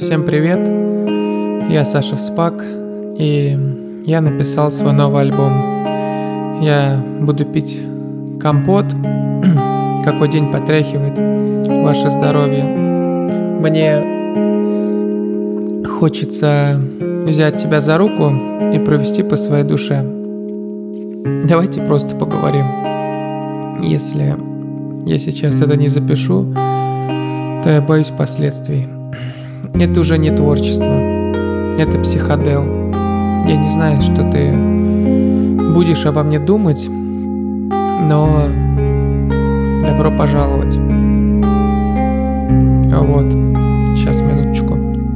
Всем привет, я Саша Вспак, и я написал свой новый альбом. Я буду пить компот, какой день потряхивает ваше здоровье. Мне хочется взять тебя за руку и провести по своей душе. Давайте просто поговорим. Если я сейчас это не запишу, то я боюсь последствий. Это уже не творчество, это психодел. Я не знаю, что ты будешь обо мне думать, но добро пожаловать. Вот, сейчас, минуточку.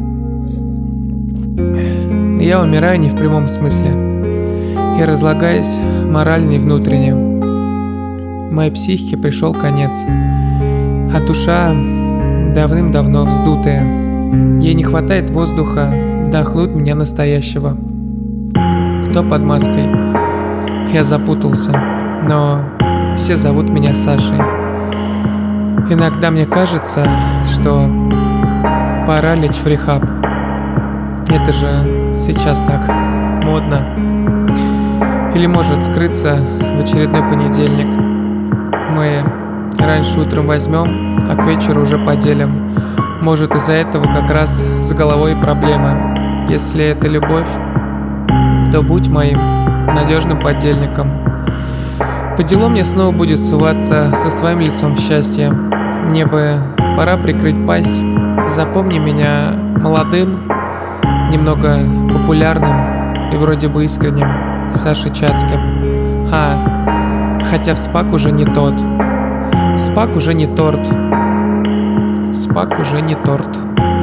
Я умираю не в прямом смысле. Я разлагаюсь морально и внутренне. Моей психике пришел конец, а душа давным-давно вздутая. Ей не хватает воздуха вдохнуть меня настоящего. Кто под маской? Я запутался, но все зовут меня Сашей. Иногда мне кажется, что пора лечь в рехаб. Это же сейчас так модно. Или может скрыться в очередной понедельник. Мы раньше утром возьмем, а к вечеру уже поделим. Может, из-за этого как раз с головой проблемы. Если это любовь, то будь моим надежным подельником. По делу мне снова будет суваться со своим лицом в счастье. Мне бы пора прикрыть пасть. Запомни меня молодым, немного популярным и вроде бы искренним Сашей Чацким. Хотя Вспак уже не тот. Вспак уже не торт. Вспак уже не торт.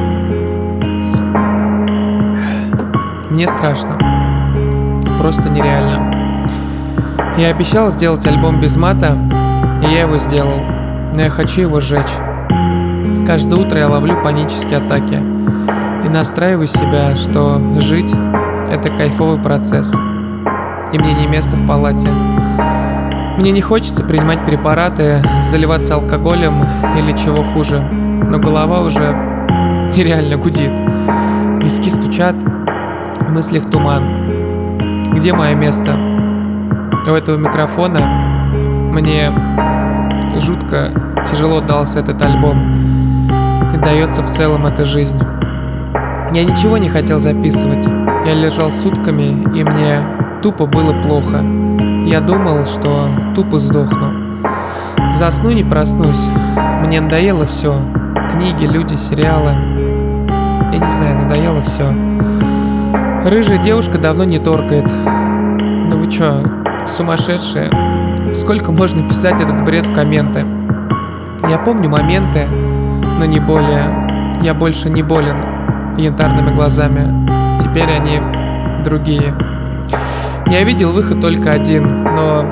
Мне страшно. Просто нереально. Я обещал сделать альбом без мата, и я его сделал. Но я хочу его сжечь. Каждое утро я ловлю панические атаки и настраиваю себя, что жить — это кайфовый процесс. И мне не место в палате. Мне не хочется принимать препараты, заливаться алкоголем или чего хуже. Но голова уже нереально гудит. Виски стучат, в мыслях туман. Где мое место? У этого микрофона. Мне жутко тяжело дался этот альбом. И дается в целом эта жизнь. Я ничего не хотел записывать. Я лежал сутками, и мне тупо было плохо. Я думал, что тупо сдохну. Засну, не проснусь. Мне надоело все. Книги, люди, сериалы. Я не знаю, надоело все. Рыжая девушка давно не торкает. Ну вы чё, сумасшедшие? Сколько можно писать этот бред в комменты? Я помню моменты, но не более. Я больше не болен янтарными глазами. Теперь они другие. Я видел выход только один, но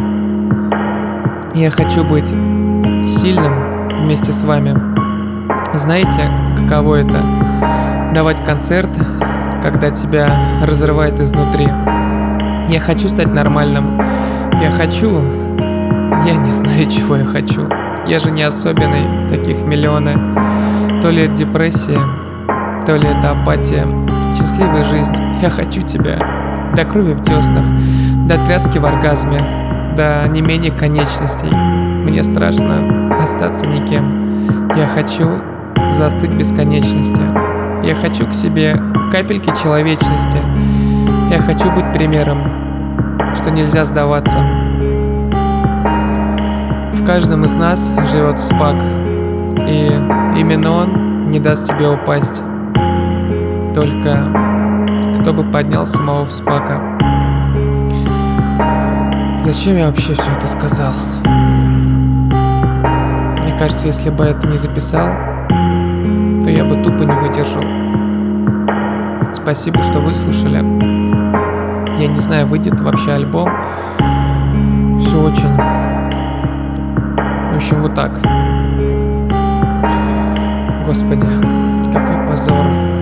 я хочу быть сильным вместе с вами. Знаете, каково это? Давать концерт, когда тебя разрывает изнутри. Я хочу стать нормальным. Я не знаю, чего я хочу. Я же не особенный, таких миллионы. То ли это депрессия, то ли это апатия. Счастливая жизнь. Я хочу тебя. До крови в деснах, до тряски в оргазме, до не менее конечностей. Мне страшно остаться никем. Я хочу застыть в бесконечности. Я хочу к себе капельки человечности. Я хочу быть примером, что нельзя сдаваться. В каждом из нас живет Вспак, и именно он не даст тебе упасть. Только кто бы поднял самого Вспака? Зачем я вообще все это сказал? Мне кажется, если бы я это не записал, то я бы тупо не выдержал. Спасибо, что выслушали. Я не знаю, выйдет вообще альбом. Все очень... В общем, вот так. Господи, какой позор.